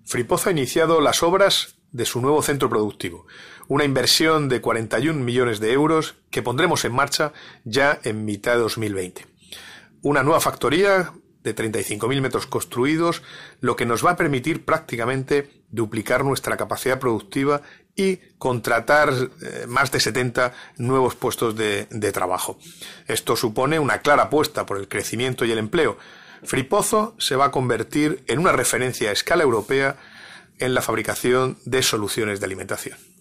Fripozo ha iniciado las obras de su nuevo centro productivo, una inversión de 41 millones de euros que pondremos en marcha ya en mitad de 2020. Una nueva factoría de 35.000 metros construidos, lo que nos va a permitir prácticamente duplicar nuestra capacidad productiva y contratar más de 70 nuevos puestos de trabajo. Esto supone una clara apuesta por el crecimiento y el empleo. Fripozo se va a convertir en una referencia a escala europea en la fabricación de soluciones de alimentación.